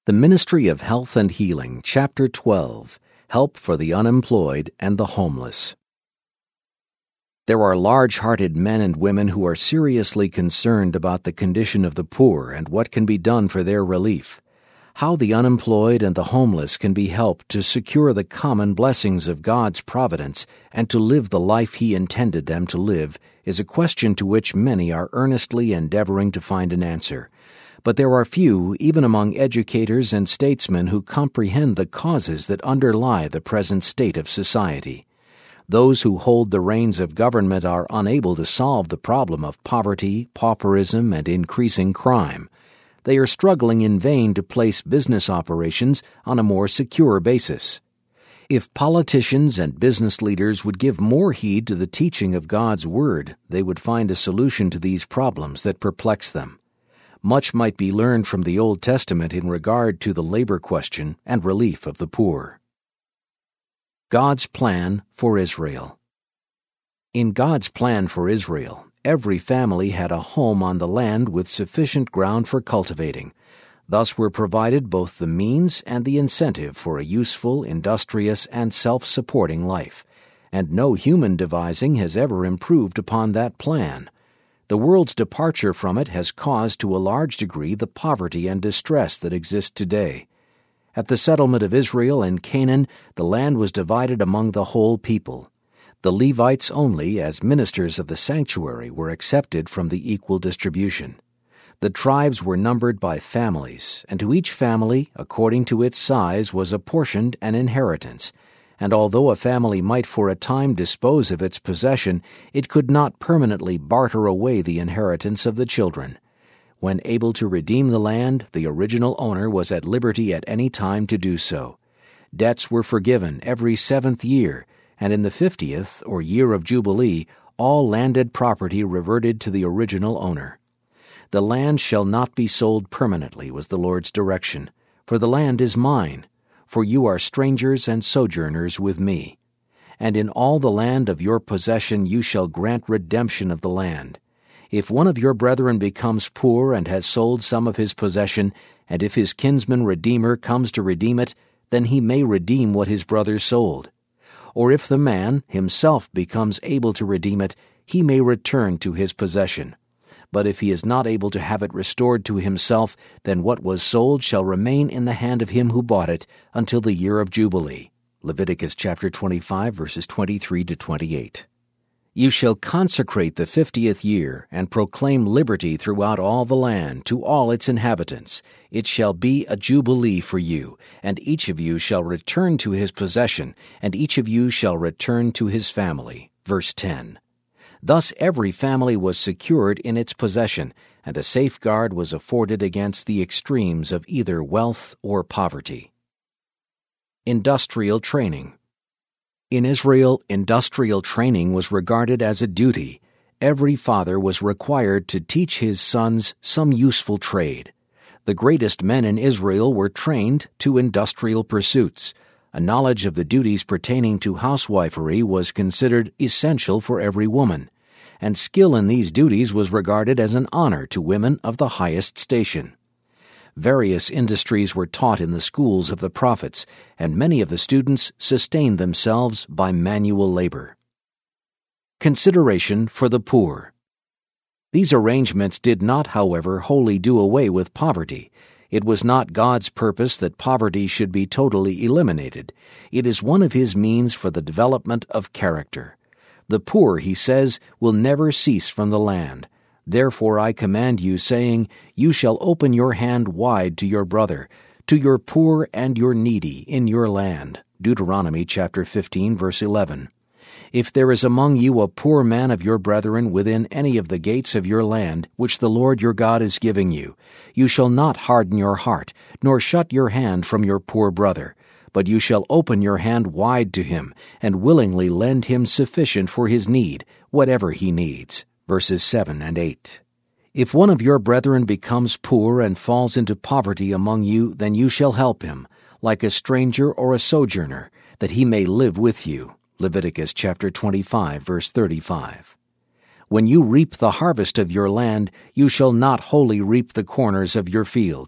The Ministry of Health and Healing, Chapter 12, Help for the Unemployed and the Homeless. There are large-hearted men and women who are seriously concerned about the condition of the poor and what can be done for their relief. How the unemployed and the homeless can be helped to secure the common blessings of God's providence and to live the life He intended them to live is a question to which many are earnestly endeavoring to find an answer. But there are few, even among educators and statesmen, who comprehend the causes that underlie the present state of society. Those who hold the reins of government are unable to solve the problem of poverty, pauperism, and increasing crime. They are struggling in vain to place business operations on a more secure basis. If politicians and business leaders would give more heed to the teaching of God's Word, they would find a solution to these problems that perplex them. Much might be learned from the Old Testament in regard to the labor question and relief of the poor. God's Plan for Israel. In God's plan for Israel, every family had a home on the land with sufficient ground for cultivating. Thus were provided both the means and the incentive for a useful, industrious, and self-supporting life, and no human devising has ever improved upon that plan. The world's departure from it has caused to a large degree the poverty and distress that exist today. At the settlement of Israel in Canaan, the land was divided among the whole people. The Levites only, as ministers of the sanctuary, were accepted from the equal distribution. The tribes were numbered by families, and to each family, according to its size, was apportioned an inheritance. And although a family might for a time dispose of its possession, it could not permanently barter away the inheritance of the children. When able to redeem the land, the original owner was at liberty at any time to do so. Debts were forgiven every 7th year, and in the 50th, or year of Jubilee, all landed property reverted to the original owner. The land shall not be sold permanently, was the Lord's direction, for the land is mine. For you are strangers and sojourners with me. And in all the land of your possession you shall grant redemption of the land. If one of your brethren becomes poor and has sold some of his possession, and if his kinsman redeemer comes to redeem it, then he may redeem what his brother sold. Or if the man himself becomes able to redeem it, he may return to his possession. But if he is not able to have it restored to himself, then what was sold shall remain in the hand of him who bought it until the year of Jubilee. Leviticus chapter 25, verses 23 to 28. You shall consecrate the 50th year, and proclaim liberty throughout all the land to all its inhabitants. It shall be a jubilee for you, and each of you shall return to his possession, and each of you shall return to his family. Verse 10. Thus every family was secured in its possession, and a safeguard was afforded against the extremes of either wealth or poverty. Industrial training. In Israel, industrial training was regarded as a duty. Every father was required to teach his sons some useful trade. The greatest men in Israel were trained to industrial pursuits. A knowledge of the duties pertaining to housewifery was considered essential for every woman, and skill in these duties was regarded as an honor to women of the highest station. Various industries were taught in the schools of the prophets, and many of the students sustained themselves by manual labor. Consideration for the poor. These arrangements did not, however, wholly do away with poverty. It was not God's purpose that poverty should be totally eliminated. It is one of His means for the development of character. The poor, He says, will never cease from the land. Therefore I command you, saying, You shall open your hand wide to your brother, to your poor and your needy in your land. Deuteronomy chapter 15, verse 11. If there is among you a poor man of your brethren within any of the gates of your land, which the Lord your God is giving you, you shall not harden your heart, nor shut your hand from your poor brother, but you shall open your hand wide to him, and willingly lend him sufficient for his need, whatever he needs. Verses 7 and 8. If one of your brethren becomes poor and falls into poverty among you, then you shall help him, like a stranger or a sojourner, that he may live with you. Leviticus chapter 25, verse 35. When you reap the harvest of your land, you shall not wholly reap the corners of your field.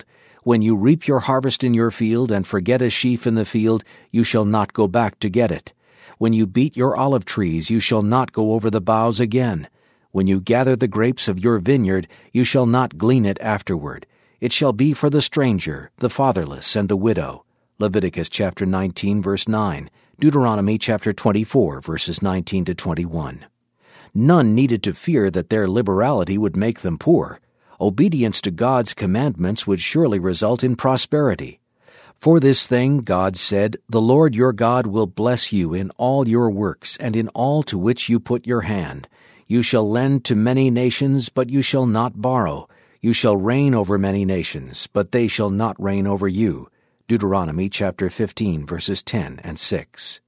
When you reap your harvest in your field and forget a sheaf in the field, you shall not go back to get it. When you beat your olive trees, you shall not go over the boughs again. When you gather the grapes of your vineyard, you shall not glean it afterward. It shall be for the stranger, the fatherless, and the widow. Leviticus chapter 19, verse 9. Deuteronomy chapter 24, verses 19 to 21. None needed to fear that their liberality would make them poor. Obedience to God's commandments would surely result in prosperity. For this thing, God said, the Lord your God will bless you in all your works and in all to which you put your hand. You shall lend to many nations, but you shall not borrow. You shall reign over many nations, but they shall not reign over you. Deuteronomy chapter 15, verses 10 and 6.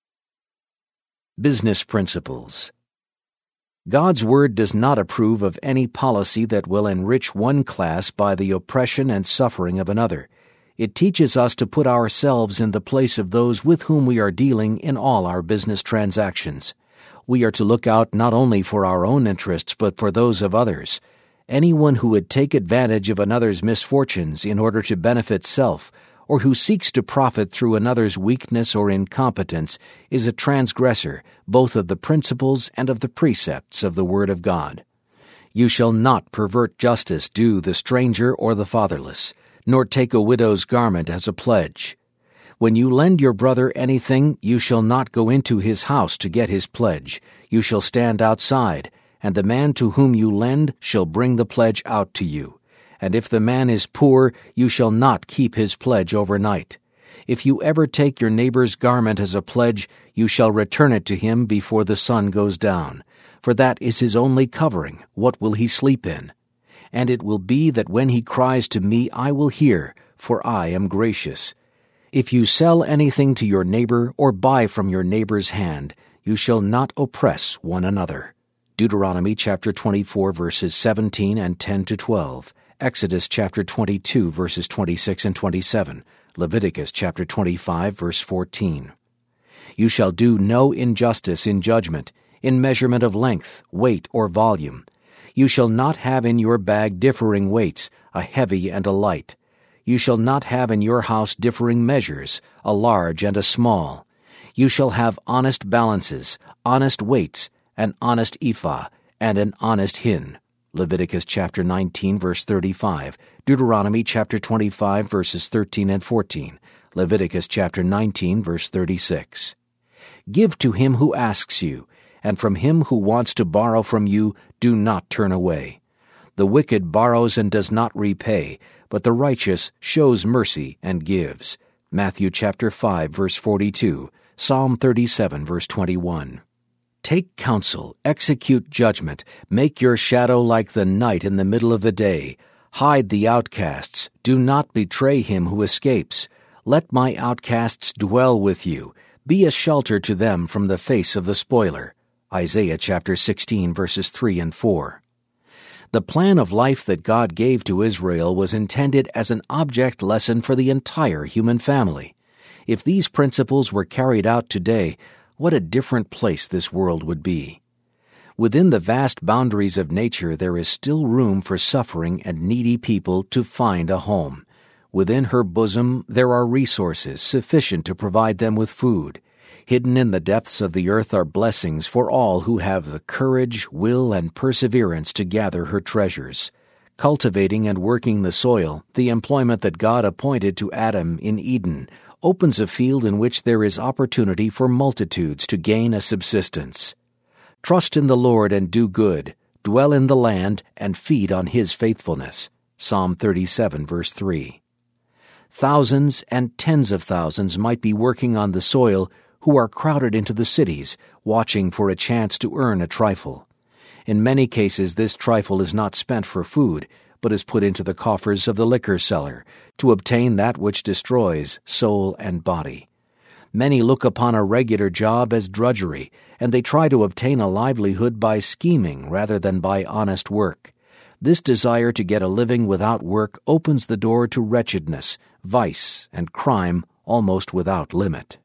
Business Principles. God's Word does not approve of any policy that will enrich one class by the oppression and suffering of another. It teaches us to put ourselves in the place of those with whom we are dealing in all our business transactions. We are to look out not only for our own interests but for those of others. Anyone who would take advantage of another's misfortunes in order to benefit self, or who seeks to profit through another's weakness or incompetence, is a transgressor both of the principles and of the precepts of the Word of God. You shall not pervert justice due the stranger or the fatherless, nor take a widow's garment as a pledge. When you lend your brother anything, you shall not go into his house to get his pledge. You shall stand outside, and the man to whom you lend shall bring the pledge out to you. And if the man is poor, you shall not keep his pledge overnight. If you ever take your neighbor's garment as a pledge, you shall return it to him before the sun goes down. For that is his only covering. What will he sleep in? And it will be that when he cries to me, I will hear, for I am gracious. If you sell anything to your neighbor or buy from your neighbor's hand, you shall not oppress one another. Deuteronomy chapter 24, verses 17 and 10 to 12. Exodus chapter 22, verses 26 and 27, Leviticus chapter 25, verse 14. You shall do no injustice in judgment, in measurement of length, weight, or volume. You shall not have in your bag differing weights, a heavy and a light. You shall not have in your house differing measures, a large and a small. You shall have honest balances, honest weights, an honest ephah, and an honest hin. Leviticus chapter 19, verse 35, Deuteronomy chapter 25, verses 13 and 14, Leviticus chapter 19, verse 36. Give to him who asks you, and from him who wants to borrow from you, do not turn away. The wicked borrows and does not repay, but the righteous shows mercy and gives. Matthew chapter 5, verse 42, Psalm 37, verse 21. Take counsel, execute judgment, make your shadow like the night in the middle of the day. Hide the outcasts, do not betray him who escapes. Let my outcasts dwell with you, be a shelter to them from the face of the spoiler. Isaiah chapter 16, verses 3 and 4. The plan of life that God gave to Israel was intended as an object lesson for the entire human family. If these principles were carried out today, what a different place this world would be. Within the vast boundaries of nature, there is still room for suffering and needy people to find a home. Within her bosom, there are resources sufficient to provide them with food. Hidden in the depths of the earth are blessings for all who have the courage, will, and perseverance to gather her treasures. Cultivating and working the soil, the employment that God appointed to Adam in Eden, opens a field in which there is opportunity for multitudes to gain a subsistence. Trust in the Lord and do good, dwell in the land and feed on his faithfulness. Psalm 37, verse 3. Thousands and tens of thousands might be working on the soil who are crowded into the cities, watching for a chance to earn a trifle. In many cases, this trifle is not spent for food, but is put into the coffers of the liquor seller to obtain that which destroys soul and body. Many look upon a regular job as drudgery, and they try to obtain a livelihood by scheming rather than by honest work. This desire to get a living without work opens the door to wretchedness, vice, and crime almost without limit.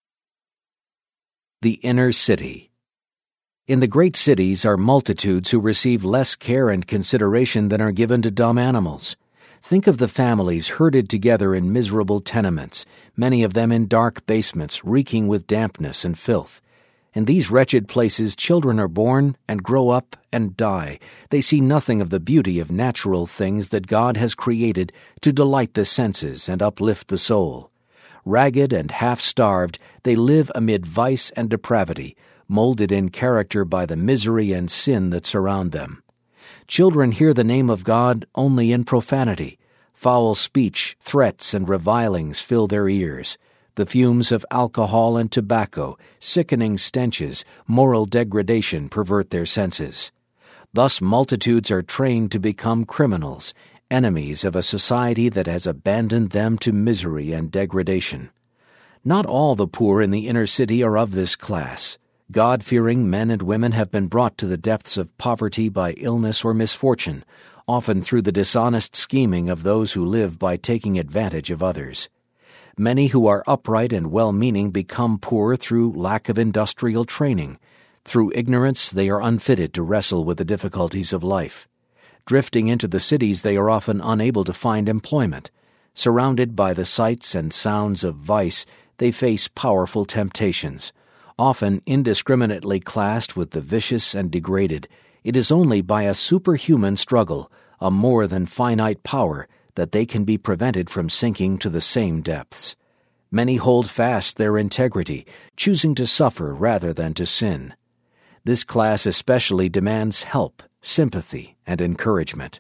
The inner city. In the great cities are multitudes who receive less care and consideration than are given to dumb animals. Think of the families herded together in miserable tenements, many of them in dark basements reeking with dampness and filth. In these wretched places, children are born and grow up and die. They see nothing of the beauty of natural things that God has created to delight the senses and uplift the soul. Ragged and half-starved, they live amid vice and depravity, molded in character by the misery and sin that surround them. Children hear the name of God only in profanity. Foul speech, threats, and revilings fill their ears. The fumes of alcohol and tobacco, sickening stenches, moral degradation pervert their senses. Thus multitudes are trained to become criminals, enemies of a society that has abandoned them to misery and degradation. Not all the poor in the inner city are of this class. God-fearing men and women have been brought to the depths of poverty by illness or misfortune, often through the dishonest scheming of those who live by taking advantage of others. Many who are upright and well-meaning become poor through lack of industrial training. Through ignorance, they are unfitted to wrestle with the difficulties of life. Drifting into the cities, they are often unable to find employment. Surrounded by the sights and sounds of vice, they face powerful temptations. Often indiscriminately classed with the vicious and degraded, it is only by a superhuman struggle, a more than finite power, that they can be prevented from sinking to the same depths. Many hold fast their integrity, choosing to suffer rather than to sin. This class especially demands help, sympathy, and encouragement.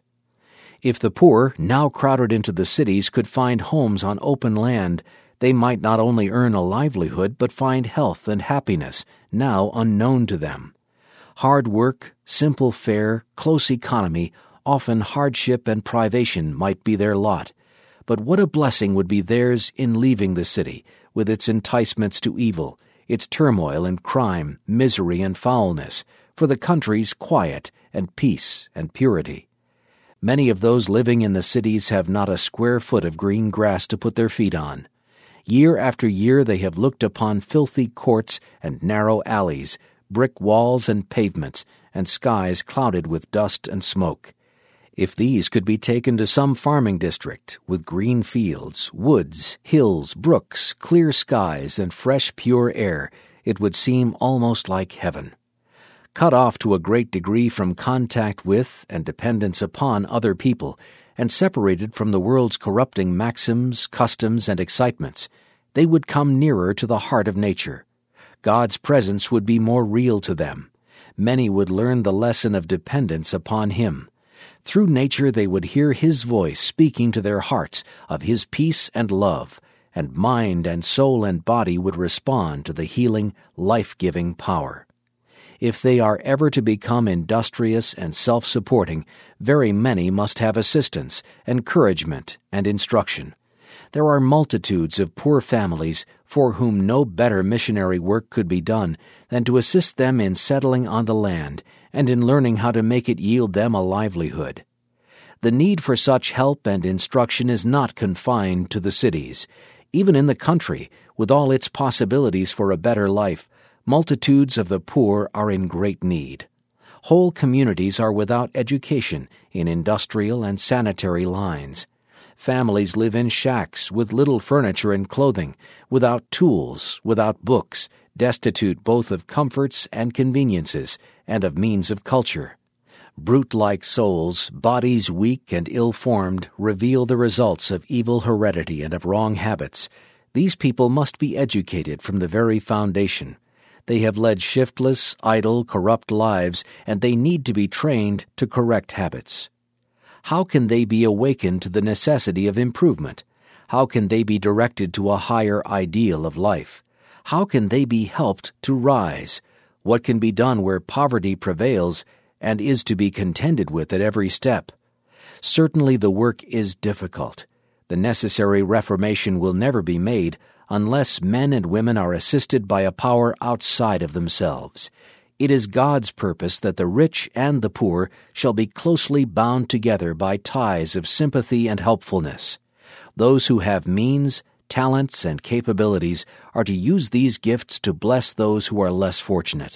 If the poor, now crowded into the cities, could find homes on open land, they might not only earn a livelihood but find health and happiness, now unknown to them. Hard work, simple fare, close economy, often hardship and privation might be their lot, but what a blessing would be theirs in leaving the city, with its enticements to evil, its turmoil and crime, misery and foulness, for the country's quiet and peace and purity. Many of those living in the cities have not a square foot of green grass to put their feet on. Year after year they have looked upon filthy courts and narrow alleys, brick walls and pavements, and skies clouded with dust and smoke. If these could be taken to some farming district, with green fields, woods, hills, brooks, clear skies, and fresh pure air, it would seem almost like heaven. Cut off to a great degree from contact with and dependence upon other people, and separated from the world's corrupting maxims, customs, and excitements, they would come nearer to the heart of nature. God's presence would be more real to them. Many would learn the lesson of dependence upon Him. Through nature they would hear His voice speaking to their hearts of His peace and love, and mind and soul and body would respond to the healing, life-giving power. If they are ever to become industrious and self-supporting, very many must have assistance, encouragement, and instruction. There are multitudes of poor families for whom no better missionary work could be done than to assist them in settling on the land and in learning how to make it yield them a livelihood. The need for such help and instruction is not confined to the cities. Even in the country, with all its possibilities for a better life, multitudes of the poor are in great need. Whole communities are without education in industrial and sanitary lines. Families live in shacks with little furniture and clothing, without tools, without books, destitute both of comforts and conveniences, and of means of culture. Brute-like souls, bodies weak and ill-formed, reveal the results of evil heredity and of wrong habits. These people must be educated from the very foundation. They have led shiftless, idle, corrupt lives, and they need to be trained to correct habits. How can they be awakened to the necessity of improvement? How can they be directed to a higher ideal of life? How can they be helped to rise? What can be done where poverty prevails and is to be contended with at every step? Certainly the work is difficult. The necessary reformation will never be made unless men and women are assisted by a power outside of themselves. It is God's purpose that the rich and the poor shall be closely bound together by ties of sympathy and helpfulness. Those who have means, talents, and capabilities are to use these gifts to bless those who are less fortunate.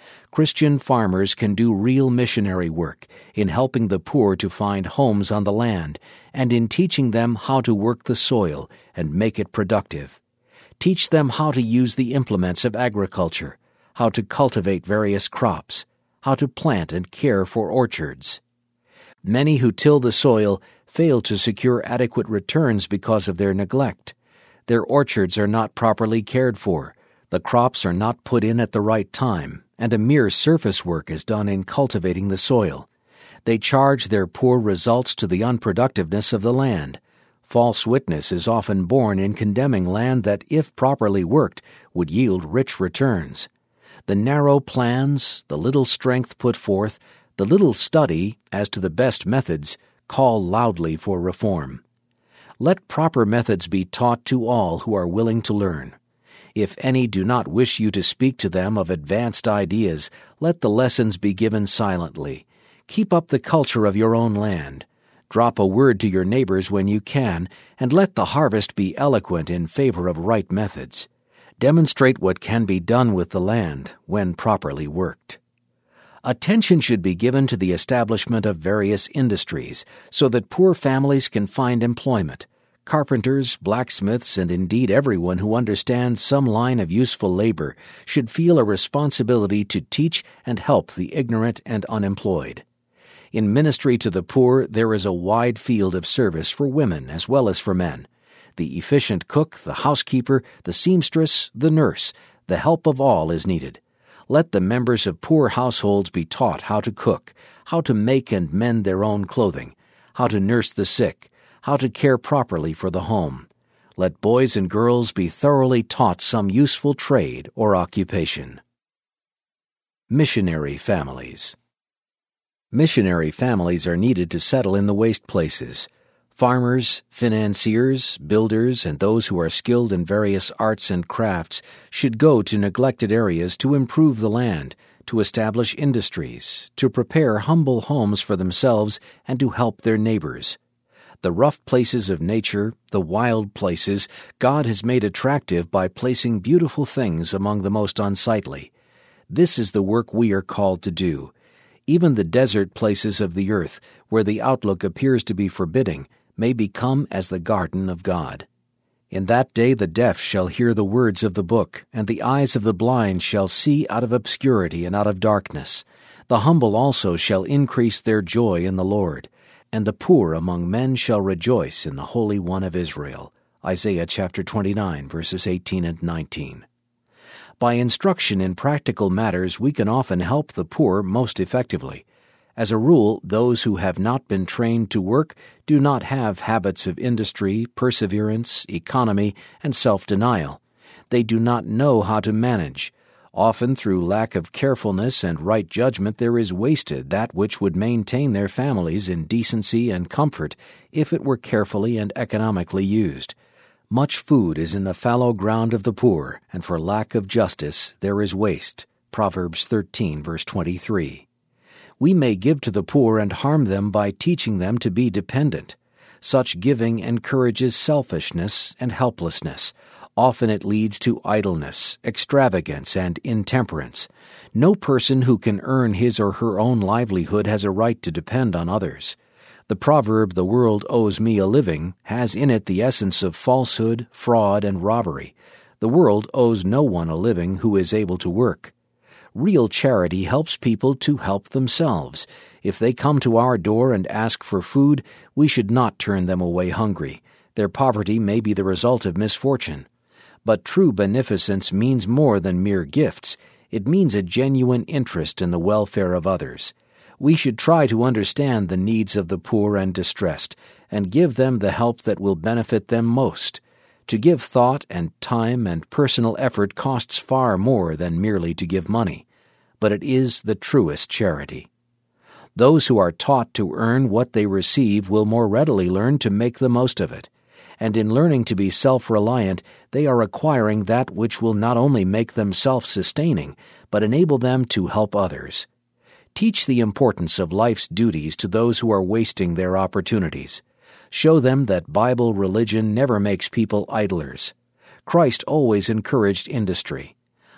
Christian farmers can do real missionary work in helping the poor to find homes on the land and in teaching them how to work the soil and make it productive. Teach them how to use the implements of agriculture, how to cultivate various crops, how to plant and care for orchards. Many who till the soil fail to secure adequate returns because of their neglect. Their orchards are not properly cared for, the crops are not put in at the right time, and a mere surface work is done in cultivating the soil. They charge their poor results to the unproductiveness of the land. False witness is often borne in condemning land that, if properly worked, would yield rich returns. The narrow plans, the little strength put forth, the little study as to the best methods, call loudly for reform. Let proper methods be taught to all who are willing to learn. If any do not wish you to speak to them of advanced ideas, let the lessons be given silently. Keep up the culture of your own land. Drop a word to your neighbors when you can, and let the harvest be eloquent in favor of right methods. Demonstrate what can be done with the land when properly worked. Attention should be given to the establishment of various industries so that poor families can find employment. Carpenters, blacksmiths, and indeed everyone who understands some line of useful labor should feel a responsibility to teach and help the ignorant and unemployed. In ministry to the poor, there is a wide field of service for women as well as for men. The efficient cook, the housekeeper, the seamstress, the nurse, the help of all is needed. Let the members of poor households be taught how to cook, how to make and mend their own clothing, how to nurse the sick, how to care properly for the home. Let boys and girls be thoroughly taught some useful trade or occupation. Missionary families. Missionary families are needed to settle in the waste places. Farmers, financiers, builders, and those who are skilled in various arts and crafts should go to neglected areas to improve the land, to establish industries, to prepare humble homes for themselves, and to help their neighbors. The rough places of nature, the wild places, God has made attractive by placing beautiful things among the most unsightly. This is the work we are called to do. Even the desert places of the earth, where the outlook appears to be forbidding, may become as the garden of God. In that day the deaf shall hear the words of the book, and the eyes of the blind shall see out of obscurity and out of darkness. The humble also shall increase their joy in the Lord, and the poor among men shall rejoice in the Holy One of Israel. Isaiah chapter 29, verses 18 and 19. By instruction in practical matters, we can often help the poor most effectively. As a rule, those who have not been trained to work do not have habits of industry, perseverance, economy, and self-denial. They do not know how to manage. Often, through lack of carefulness and right judgment, there is wasted that which would maintain their families in decency and comfort if it were carefully and economically used. Much food is in the fallow ground of the poor, and for lack of justice there is waste. Proverbs 13, verse 23. We may give to the poor and harm them by teaching them to be dependent. Such giving encourages selfishness and helplessness. Often it leads to idleness, extravagance, and intemperance. No person who can earn his or her own livelihood has a right to depend on others. The proverb, "The world owes me a living," has in it the essence of falsehood, fraud, and robbery. The world owes no one a living who is able to work. Real charity helps people to help themselves. If they come to our door and ask for food, we should not turn them away hungry. Their poverty may be the result of misfortune. But true beneficence means more than mere gifts. It means a genuine interest in the welfare of others. We should try to understand the needs of the poor and distressed, and give them the help that will benefit them most. To give thought and time and personal effort costs far more than merely to give money, but it is the truest charity. Those who are taught to earn what they receive will more readily learn to make the most of it, and in learning to be self-reliant, they are acquiring that which will not only make them self-sustaining, but enable them to help others. Teach the importance of life's duties to those who are wasting their opportunities. Show them that Bible religion never makes people idlers. Christ always encouraged industry.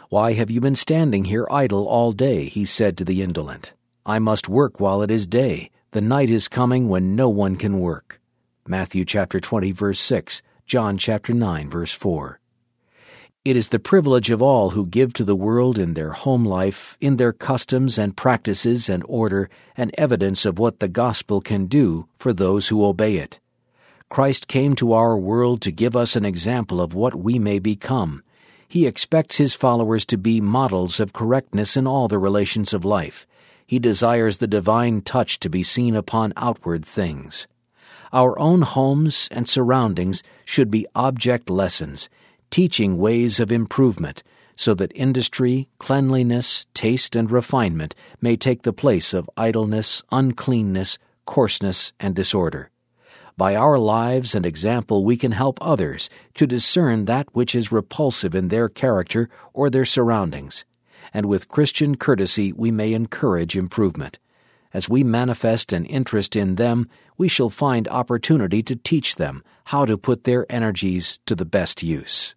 "Why have you been standing here idle all day?" he said to the indolent. "I must work while it is day. The night is coming when no one can work." Matthew chapter 20, verse 6, John chapter 9, verse 4. It is the privilege of all who give to the world in their home life, in their customs and practices and order, an evidence of what the gospel can do for those who obey it. Christ came to our world to give us an example of what we may become. He expects his followers to be models of correctness in all the relations of life. He desires the divine touch to be seen upon outward things. Our own homes and surroundings should be object lessons, teaching ways of improvement, so that industry, cleanliness, taste, and refinement may take the place of idleness, uncleanness, coarseness, and disorder. By our lives and example we can help others to discern that which is repulsive in their character or their surroundings, and with Christian courtesy we may encourage improvement. As we manifest an interest in them, we shall find opportunity to teach them how to put their energies to the best use.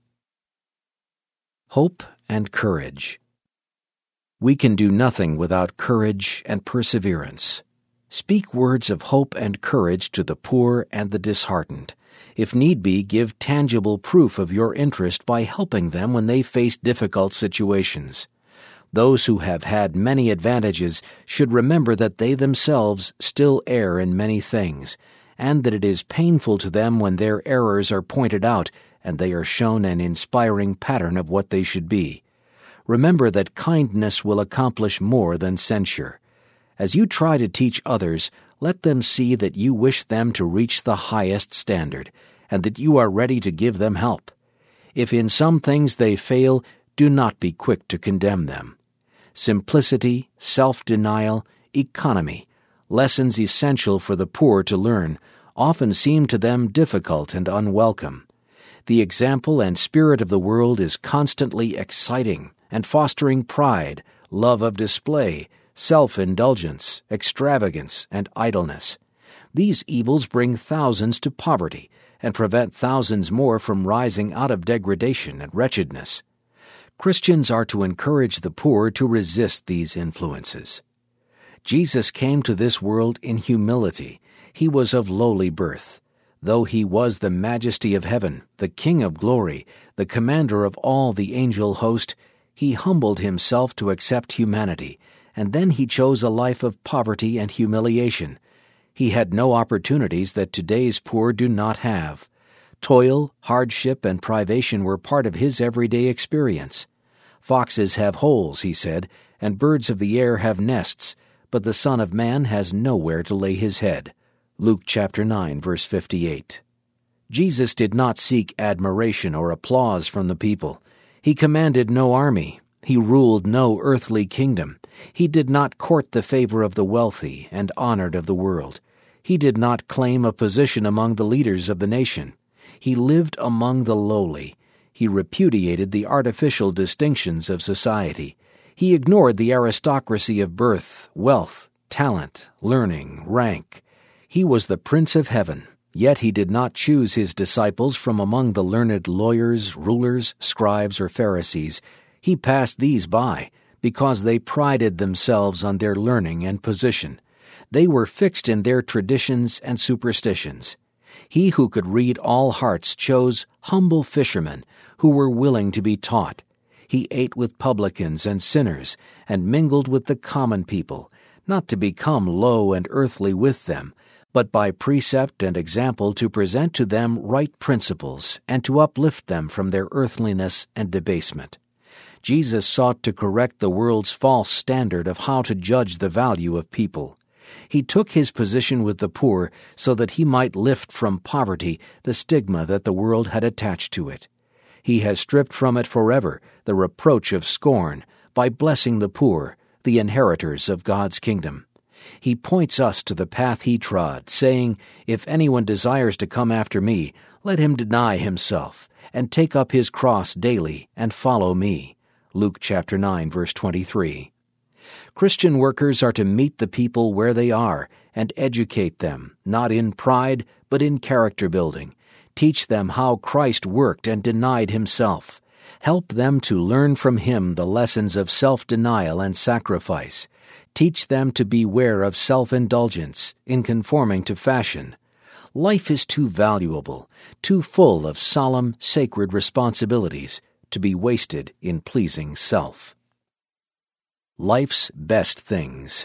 Hope and courage. We can do nothing without courage and perseverance. Speak words of hope and courage to the poor and the disheartened. If need be, give tangible proof of your interest by helping them when they face difficult situations. Those who have had many advantages should remember that they themselves still err in many things, and that it is painful to them when their errors are pointed out and they are shown an inspiring pattern of what they should be. Remember that kindness will accomplish more than censure. As you try to teach others, let them see that you wish them to reach the highest standard, and that you are ready to give them help. If in some things they fail, do not be quick to condemn them. Simplicity, self-denial, economy, lessons essential for the poor to learn, often seem to them difficult and unwelcome. The example and spirit of the world is constantly exciting and fostering pride, love of display, self-indulgence, extravagance, and idleness. These evils bring thousands to poverty and prevent thousands more from rising out of degradation and wretchedness. Christians are to encourage the poor to resist these influences. Jesus came to this world in humility. He was of lowly birth. Though he was the majesty of heaven, the King of glory, the commander of all the angel host, he humbled himself to accept humanity, and then he chose a life of poverty and humiliation. He had no opportunities that today's poor do not have. Toil, hardship, and privation were part of his everyday experience. "Foxes have holes," he said, "and birds of the air have nests, but the Son of Man has nowhere to lay his head." Luke chapter 9, verse 58. Jesus did not seek admiration or applause from the people. He commanded no army. He ruled no earthly kingdom. He did not court the favor of the wealthy and honored of the world. He did not claim a position among the leaders of the nation. He lived among the lowly. He repudiated the artificial distinctions of society. He ignored the aristocracy of birth, wealth, talent, learning, rank. He was the Prince of Heaven, yet he did not choose his disciples from among the learned lawyers, rulers, scribes, or Pharisees. He passed these by, because they prided themselves on their learning and position. They were fixed in their traditions and superstitions. He who could read all hearts chose humble fishermen who were willing to be taught. He ate with publicans and sinners and mingled with the common people, not to become low and earthly with them, but by precept and example to present to them right principles and to uplift them from their earthliness and debasement. Jesus sought to correct the world's false standard of how to judge the value of people. He took his position with the poor so that he might lift from poverty the stigma that the world had attached to it. He has stripped from it forever the reproach of scorn by blessing the poor, the inheritors of God's kingdom. He points us to the path he trod, saying, "If anyone desires to come after me, let him deny himself, and take up his cross daily, and follow me." Luke chapter 9, verse 23. Christian workers are to meet the people where they are and educate them, not in pride, but in character building. Teach them how Christ worked and denied himself, Help them to learn from him the lessons of self-denial and sacrifice. Teach them to beware of self-indulgence in conforming to fashion. Life is too valuable, too full of solemn, sacred responsibilities to be wasted in pleasing self. Life's best things.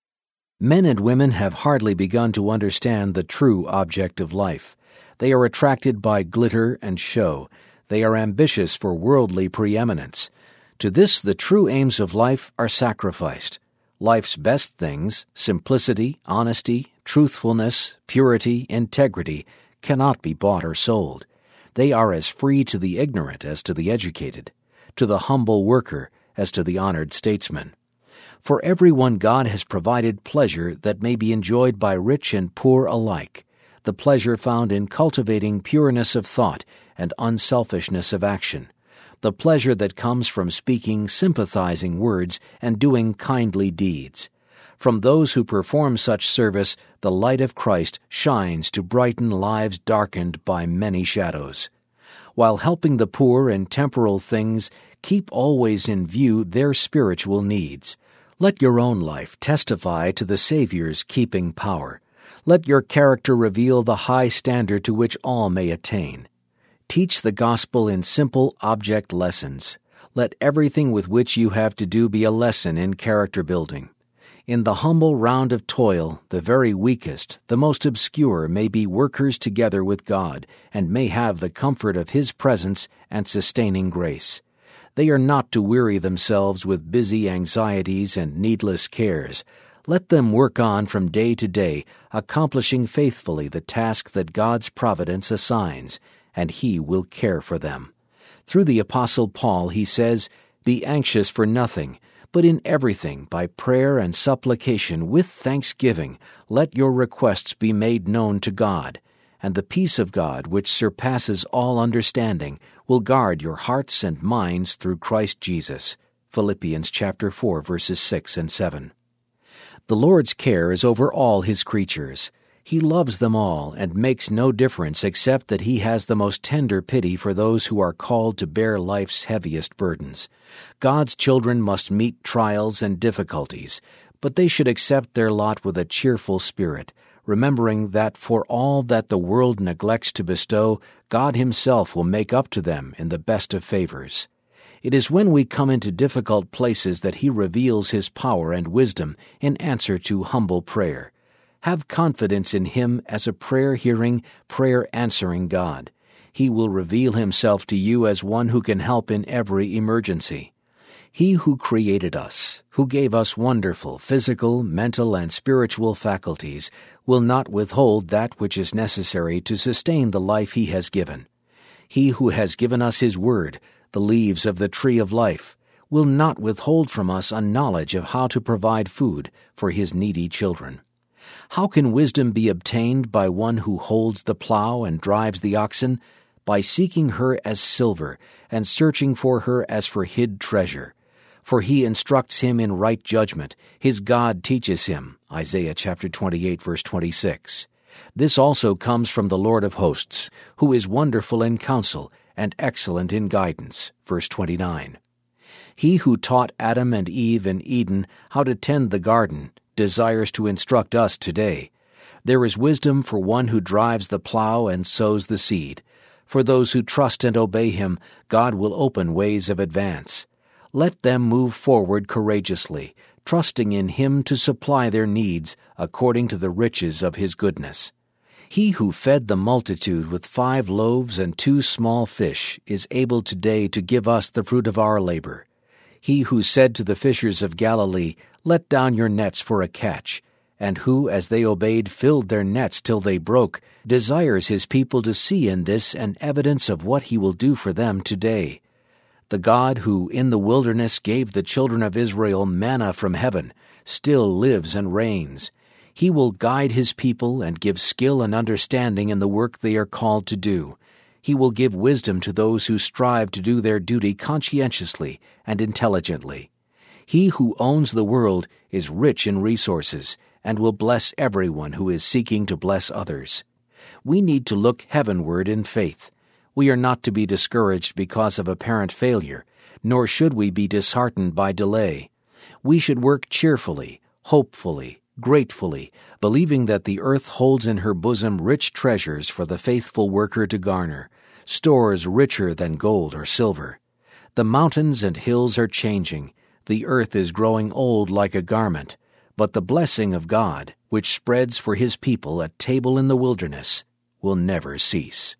Men and women have hardly begun to understand the true object of life. They are attracted by glitter and show. They are ambitious for worldly preeminence. To this, the true aims of life are sacrificed. Life's best things, simplicity, honesty, truthfulness, purity, integrity, cannot be bought or sold. They are as free to the ignorant as to the educated, to the humble worker as to the honored statesman. For everyone God has provided pleasure that may be enjoyed by rich and poor alike, the pleasure found in cultivating pureness of thought and unselfishness of action, the pleasure that comes from speaking sympathizing words and doing kindly deeds. From those who perform such service, the light of Christ shines to brighten lives darkened by many shadows. While helping the poor in temporal things, keep always in view their spiritual needs. Let your own life testify to the Savior's keeping power. Let your character reveal the high standard to which all may attain. Teach the gospel in simple object lessons. Let everything with which you have to do be a lesson in character building. In the humble round of toil, the very weakest, the most obscure, may be workers together with God, and may have the comfort of His presence and sustaining grace. They are not to weary themselves with busy anxieties and needless cares. Let them work on from day to day, accomplishing faithfully the task that God's providence assigns, and He will care for them. Through the Apostle Paul he says, "Be anxious for nothing, but in everything, by prayer and supplication with thanksgiving, let your requests be made known to God. And the peace of God, which surpasses all understanding, will guard your hearts and minds through Christ Jesus." Philippians chapter 4, verses 6 and 7. The Lord's care is over all His creatures. He loves them all and makes no difference except that He has the most tender pity for those who are called to bear life's heaviest burdens. God's children must meet trials and difficulties, but they should accept their lot with a cheerful spirit, remembering that for all that the world neglects to bestow, God Himself will make up to them in the best of favors. It is when we come into difficult places that He reveals His power and wisdom in answer to humble prayer. Have confidence in Him as a prayer-hearing, prayer-answering God. He will reveal Himself to you as one who can help in every emergency. He who created us, who gave us wonderful physical, mental, and spiritual faculties, will not withhold that which is necessary to sustain the life He has given. He who has given us His Word, the leaves of the tree of life, will not withhold from us a knowledge of how to provide food for His needy children. How can wisdom be obtained by one who holds the plow and drives the oxen? By seeking her as silver, and searching for her as for hid treasure. For He instructs him in right judgment, his God teaches him. Isaiah chapter 28, verse 26. This also comes from the Lord of hosts, who is wonderful in counsel and excellent in guidance. Verse 29. He who taught Adam and Eve in Eden how to tend the garden desires to instruct us today. There is wisdom for one who drives the plow and sows the seed. For those who trust and obey Him, God will open ways of advance. Let them move forward courageously, trusting in Him to supply their needs according to the riches of His goodness. He who fed the multitude with 5 loaves and 2 small fish is able today to give us the fruit of our labor. He who said to the fishers of Galilee, "Let down your nets for a catch," and who, as they obeyed, filled their nets till they broke, desires His people to see in this an evidence of what He will do for them today. The God who in the wilderness gave the children of Israel manna from heaven still lives and reigns. He will guide His people and give skill and understanding in the work they are called to do. He will give wisdom to those who strive to do their duty conscientiously and intelligently. He who owns the world is rich in resources and will bless everyone who is seeking to bless others. We need to look heavenward in faith. We are not to be discouraged because of apparent failure, nor should we be disheartened by delay. We should work cheerfully, hopefully, gratefully, believing that the earth holds in her bosom rich treasures for the faithful worker to garner, stores richer than gold or silver. The mountains and hills are changing, the earth is growing old like a garment, but the blessing of God, which spreads for His people a table in the wilderness, will never cease.